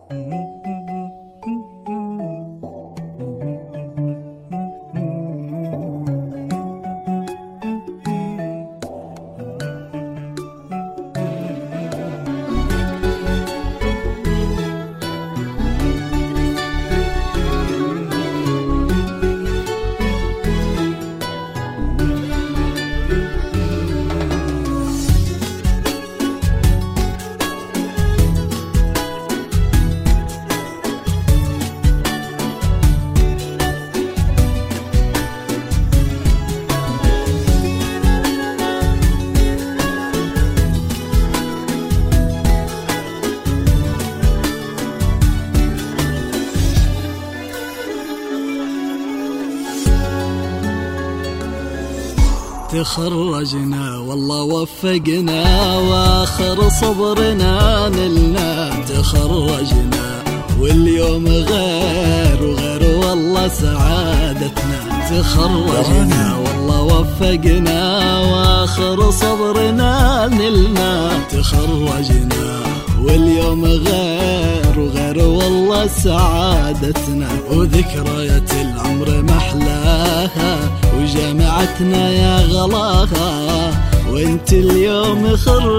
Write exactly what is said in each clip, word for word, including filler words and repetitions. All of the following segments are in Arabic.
تخرجنا والله وفقنا واخر صبرنا نلنا. تخرجنا واليوم غير وغير والله سعادتنا. تخرجنا والله وفقنا واخر صبرنا نلنا. تخرجنا واليوم غير وغير والله سعادتنا. وذكريات العمر محلاها وجامعتنا يا غلاها. وانت اليوم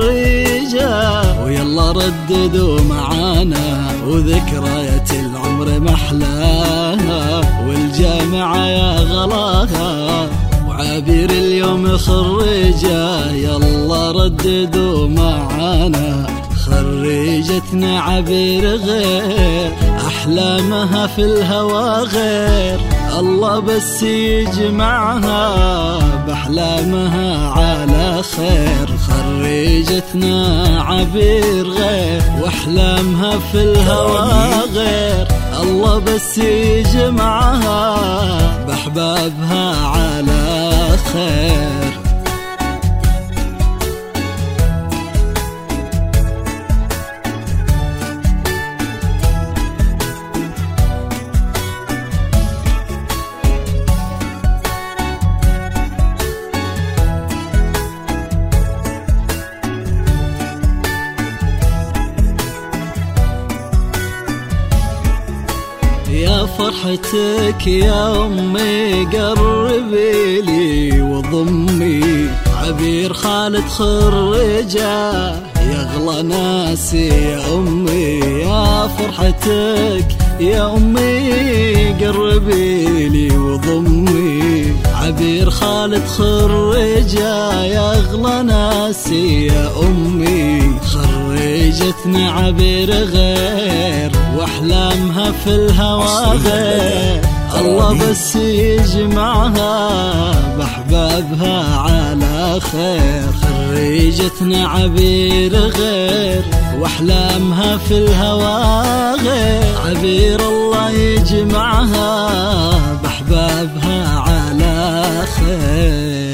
خريجة ويلا رددوا معانا. وذكريات العمر محلاها والجامعة يا غلاها. وعابير اليوم خريجة يلا رددوا معانا. خريجتنا عبير غير أحلامها في الهوى غير. الله بس يجمعها بأحلامها على خير. خريجتنا عبير غير وأحلامها في الهوى غير. الله بس يجمعها بأحبابها على خير. يا فرحتك يا أمي قربي لي وضمي. عبير خالد خريجة يا أغلى ناسي يا أمي. يا فرحتك يا أمي قربي لي وضمي. عبير خالد خريجة يا أغلى ناسي يا أمي. خريجتنا عبير غير وأحلامها في الهوى غير. الله بس يجمعها بأحبابها على خير. خريجتنا عبير غير وأحلامها في الهوى غير. عبير الله يجمعها بأحبابها على خير.